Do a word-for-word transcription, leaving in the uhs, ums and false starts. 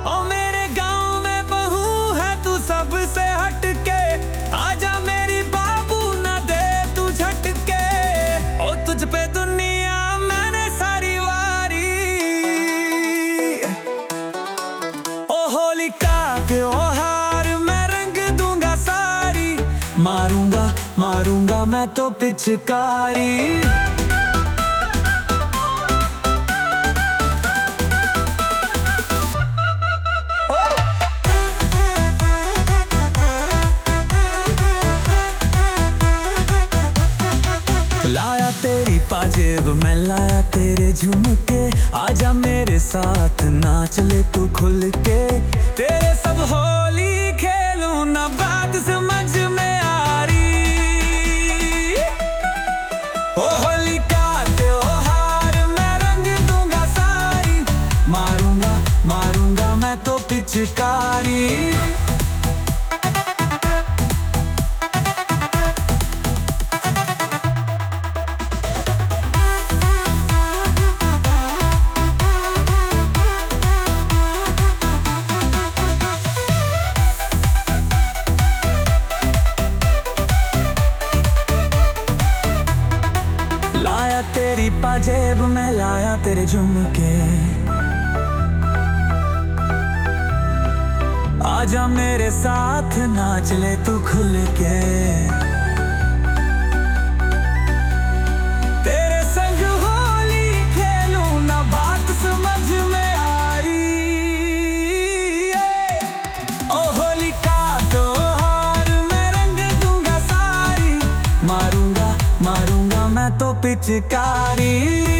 ओ मेरे गांव में बहू है तू सबसे हटके, आजा मेरी बाबू ना दे तू झटके। ओ तुझ पे दुनिया मैंने सारी वारी, ओ होलिका त्योहार मैं रंग दूंगा सारी, मारूंगा मारूंगा मैं तो पिचकारी। लाया तेरी पाजेब मैं लाया तेरे झुमके, आजा मेरे साथ नाच ले तू खुल के। तेरे सब होली खेलूं ना बात समझ में आ रही, ओ होली का त्योहार मैं रंग दूंगा सारी, मारूंगा मारूंगा मैं तो पिचकारी। लाया तेरी पाजेब में लाया तेरे झुमके, आजा मेरे साथ नाच ले तू खुल के। तेरे संग होली खेलूं ना बात समझ में आई, ओ होली का त्योहार मैं रंग दूंगा सारी, मारूंगा मारूंगा मैं तो पिचकारी।